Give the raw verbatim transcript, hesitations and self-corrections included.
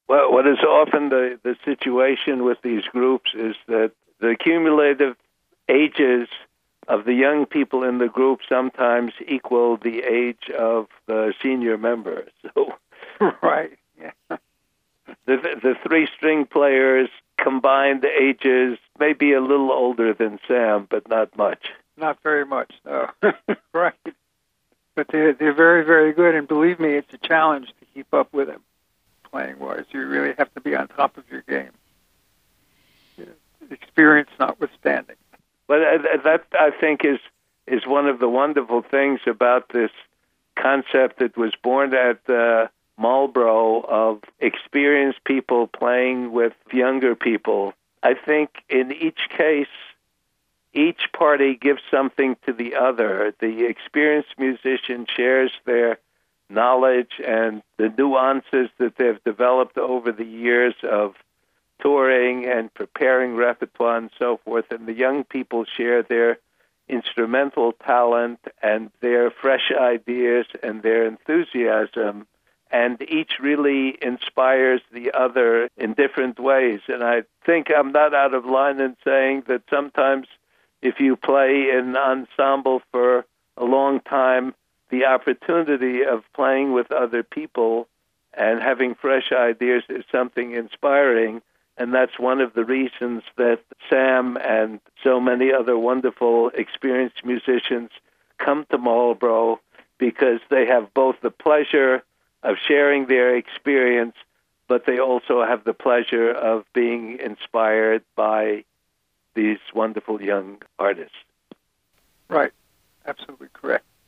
Well, what is often the, the situation with these groups is that the cumulative ages of the young people in the group sometimes equal the age of the senior members. So, right. Yeah. The the three string players combined ages may be a little older than Sam, but not much. Not very much, no. Right. But they're, they're very, very good, and believe me, it's a challenge to keep up with them playing-wise. You really have to be on top of your game. Experience notwithstanding. But that, I think, is is one of the wonderful things about this concept that was born at uh, Marlborough of experienced people playing with younger people. I think in each case, each party gives something to the other. The experienced musician shares their knowledge and the nuances that they've developed over the years of touring and preparing repertoire and so forth, and the young people share their instrumental talent and their fresh ideas and their enthusiasm, and each really inspires the other in different ways. And I think I'm not out of line in saying that sometimes if you play in ensemble for a long time, the opportunity of playing with other people and having fresh ideas is something inspiring. And that's one of the reasons that Sam and so many other wonderful, experienced musicians come to Marlborough, because they have both the pleasure of sharing their experience, but they also have the pleasure of being inspired by these wonderful young artists. Right. Absolutely correct.